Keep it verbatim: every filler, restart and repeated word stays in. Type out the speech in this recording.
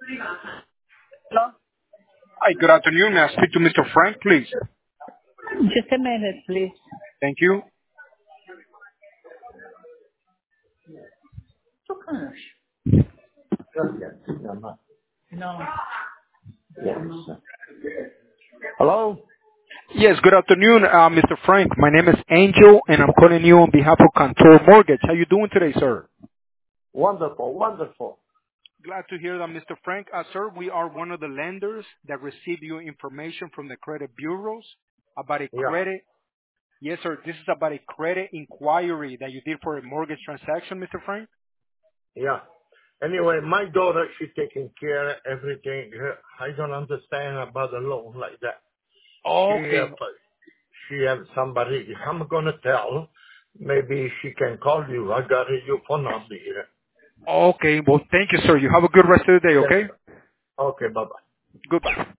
Hello? Hi, good afternoon. May I speak to Mister Frank, please? Just a minute, please. Thank you. No. Hello? Yes, good afternoon, uh, Mister Frank. My name is Angel, and I'm calling you on behalf of Contour Mortgage. How you doing today, sir? Wonderful, wonderful. Glad to hear that, Mister Frank. Uh, sir, we are one of the lenders that receive your information from the credit bureaus about a Yeah, credit. Yes, sir. This is about a credit inquiry that you did for a mortgage transaction, Mister Frank. yeah. Anyway, my daughter, she taking care of everything. Her- I don't understand about a loan like that. She Okay. have, she have somebody, I'm gonna tell. Maybe she can call you. I got your phone number here. Okay. Well, thank you, sir. You have a good rest of the day, Yes, okay? sir. Okay, bye-bye. Goodbye.